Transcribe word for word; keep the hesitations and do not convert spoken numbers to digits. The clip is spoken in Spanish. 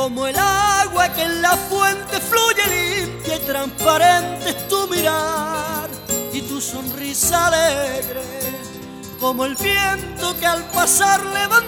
como el agua que en la fuente fluye limpia y transparente es tu mirar y tu sonrisa alegre, como el viento que al pasar levanta